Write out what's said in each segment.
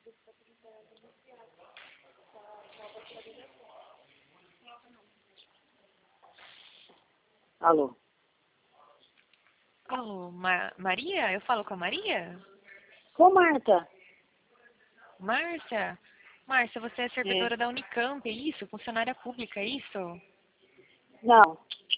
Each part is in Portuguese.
Alô? Alô, Maria? Eu falo com a Maria? Ô, Marta. Márcia? Márcia, você é servidora da Unicamp, é isso? Funcionária pública, é isso? Não.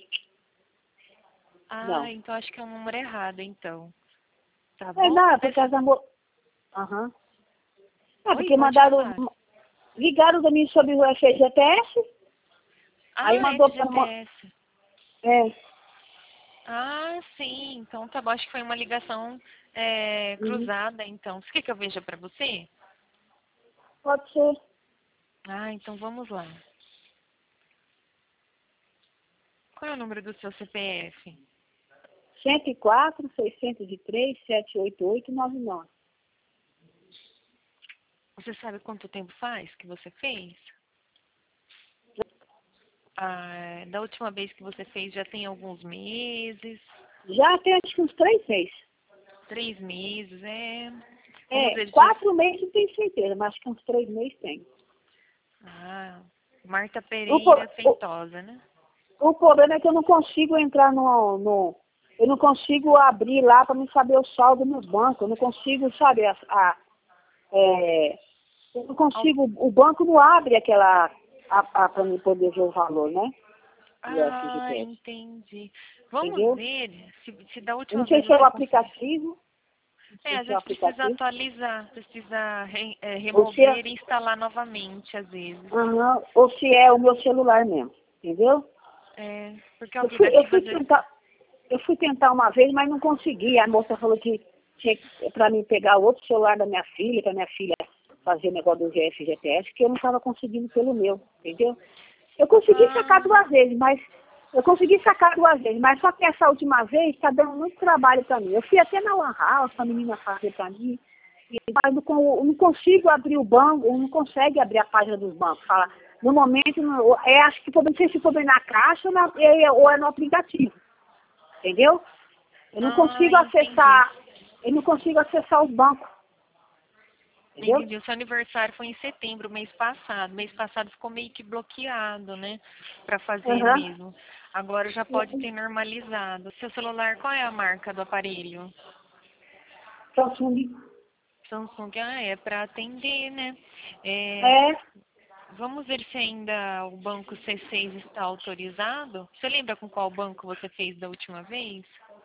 Ah, Não. então acho que é um número errado, então. Tá É, bom? não, por causa da... Aham. Ah, Oi, porque pode mandaram... falar. Ligaram pra mim sobre o FGTS, aí Ah, mandou para... FGTS. É. Ah, sim. Então tá bom. Acho que foi uma ligação Uhum. cruzada, então. Você quer que eu veja pra você? Pode ser. Ah, então vamos lá. Qual é o número do seu CPF? 104-603-788-99. Você sabe quanto tempo faz que você fez? Ah, da última vez que você fez já tem alguns meses? Já tem acho que uns 3 meses. 3 meses, Vamos É, ver. 4 meses não tenho certeza, mas acho que uns 3 meses tem. Ah, Marta O, Pereira po- o, Feitosa, né? o problema é que eu não consigo entrar eu não consigo abrir lá para me saber o saldo nos bancos. Eu não consigo, sabe, eu não consigo, o banco não abre aquela, para mim poder ver o valor, né? Do Ah, FGTS. entendi. Vamos Entendeu? ver se da Eu última não sei vez se é o você conseguiu. aplicativo, não sei Às se é o vezes precisa aplicativo, atualizar, precisa ou se é, remover e instalar novamente, às vezes. aham, ou se é o meu celular mesmo, entendeu? Porque o Eu aplicativo fui às vezes. tentar, uma vez, mas não consegui. A moça falou que tinha para mim pegar o outro celular da minha filha, para minha filha fazer o negócio do GFGTS, que eu não estava conseguindo pelo meu, entendeu? Eu consegui sacar Ah, 2 vezes, mas só que essa última vez está dando muito trabalho para mim. Eu fui até na Lan House, a menina fazer para mim, mas eu não consigo abrir o banco, eu não consegue abrir a página dos bancos. Fala, no momento, acho que não sei se for bem na caixa ou é no aplicativo, entendeu? Eu não consigo entendi. acessar, os bancos, entendeu? Entendi. O seu aniversário foi em setembro, mês passado. Mês passado ficou meio que bloqueado, né? Pra fazer Aham. mesmo. Agora já pode ter normalizado. Seu celular, qual é a marca do aparelho? Samsung. Samsung, é para atender, né? É. Vamos ver se ainda o banco C6 está autorizado. Você lembra com qual banco você fez da última vez?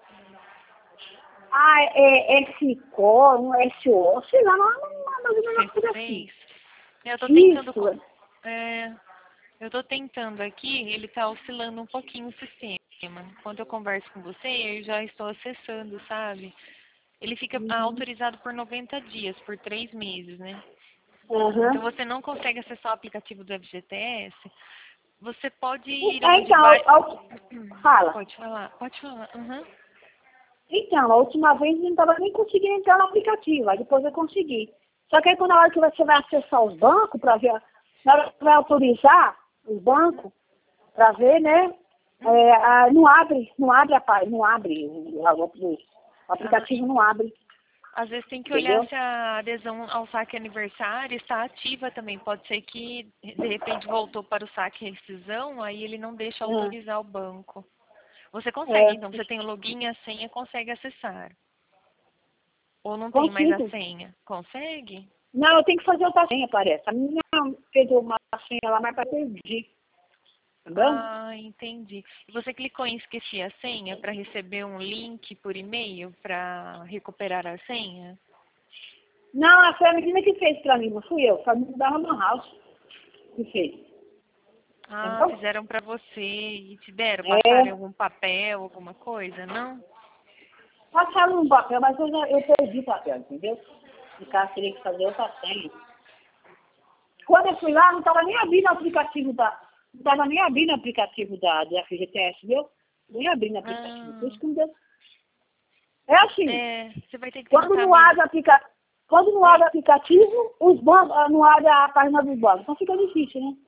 Ah, é SCO, um SO, sei lá, uma coisa assim. C6? Eu tô tentando, Isso. eu tô tentando aqui, ele está oscilando um pouquinho o sistema. Quando eu converso com você, eu já estou acessando, sabe? Ele fica Uhum. autorizado por 90 dias, por 3 meses, né? Então Aham. você não consegue acessar o aplicativo do FGTS. Você pode ir onde Então, vai. fala. Pode falar, pode falar. Uhum. Então, a última vez eu não estava nem conseguindo entrar no aplicativo, aí depois eu consegui. Só que aí quando na hora que você vai acessar os bancos para ver, na hora que vai autorizar os bancos para ver, né? Não abre a página, não abre, o Ah, aplicativo não abre, às vezes tem que olhar entendeu? se a adesão ao saque aniversário está ativa também. Pode ser que de repente voltou para o saque rescisão, aí ele não deixa autorizar o banco. Você É, consegue, então, você tem o login e a senha, consegue acessar. Ou não tem mais a consigo. senha? Consegue? Não, eu tenho que fazer outra senha, parece. A minha fez uma senha lá, mas para perdi, entendeu? Ah, entendi. E você clicou em esqueci a senha para receber um link por e-mail para recuperar a senha? Não, foi a menina que fez para mim, não fui eu. Foi a menina da Lan House que fez, Ah, entendeu? fizeram para você e te deram? Passaram É, algum papel, alguma coisa, não? passaram um papel, mas eu perdi o papel, entendeu? No caso, teria que fazer outra senha. Quando eu fui lá, não estava nem abrindo o aplicativo não estava nem abrindo o aplicativo do FGTS, viu? Nem abrindo o aplicativo. Por isso Ah, que não deu. É assim, você vai ter que quando tentar não mesmo. abre, quando não Oi? abre o aplicativo, os bancos, não abre a página dos bancos. Então fica difícil, né?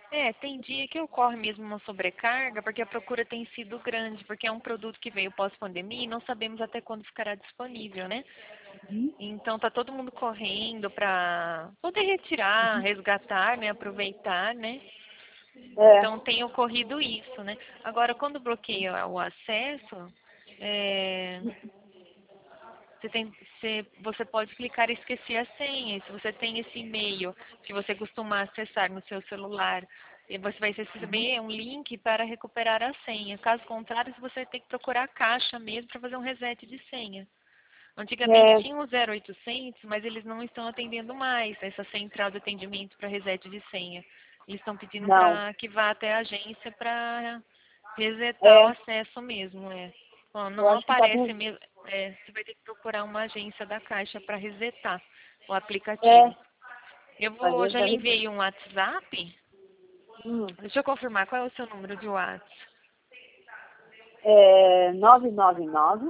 Tem dia que ocorre mesmo uma sobrecarga, porque a procura tem sido grande, porque é um produto que veio pós-pandemia e não sabemos até quando ficará disponível, né? Uhum. Então tá todo mundo correndo para poder retirar, resgatar, né? Aproveitar, né? É, Então tem ocorrido isso, né? Agora, quando bloqueia o acesso, é, você pode clicar e esquecer a senha. Se você tem esse e-mail que você costuma acessar no seu celular, e você vai receber um link para recuperar a senha. Caso contrário, você vai ter que procurar a caixa mesmo para fazer um reset de senha. Antigamente é, tinha o 0800, mas eles não estão atendendo mais essa central de atendimento para reset de senha. Eles estão pedindo não. para que vá até a agência para resetar o É, acesso mesmo. Ó, eu não acho que tá aparece bem. mesmo. Você vai ter que procurar uma agência da Caixa para resetar o aplicativo. É, às Já vezes lhe a gente. enviei um WhatsApp. Hum, Deixa eu confirmar qual é o seu número de WhatsApp. é 999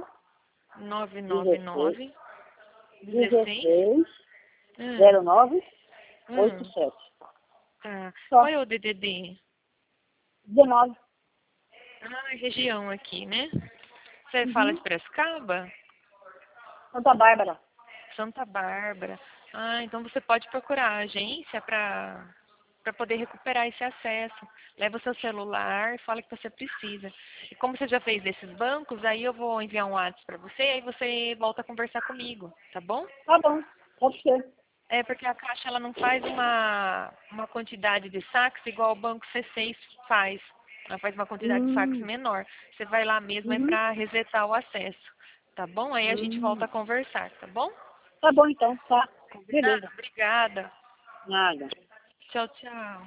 16 999 16 16 hum, 09 hum, 87. tá. Qual Só. é o DDD? 19. Região aqui, né? Você fala de Uhum. Piracicaba? Santa Bárbara. Santa Bárbara. Então você pode procurar a agência para poder recuperar esse acesso. Leva o seu celular e fala que você precisa. E como você já fez desses bancos, aí eu vou enviar um WhatsApp para você, aí você volta a conversar comigo, tá bom? Tá bom, pode ser. É porque a Caixa ela não faz uma quantidade de saques igual o Banco C6 faz. Ela faz uma quantidade de saques Hum, menor. Você vai lá mesmo é uhum, para resetar o acesso, tá bom? Aí a gente volta hum. a conversar, tá bom? Tá bom então, tá. Combinado? Beleza. Obrigada. Nada. Tchau, tchau.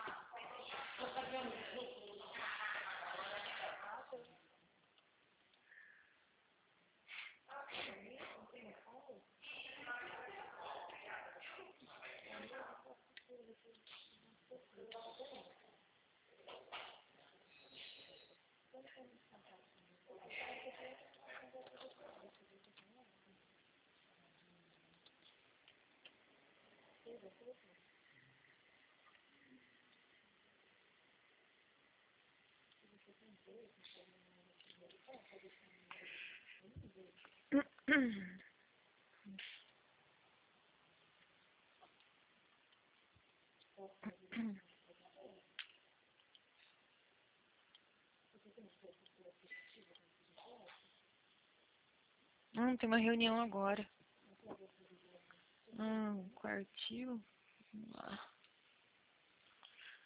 Tem uma reunião agora. Quartil. Vamos lá.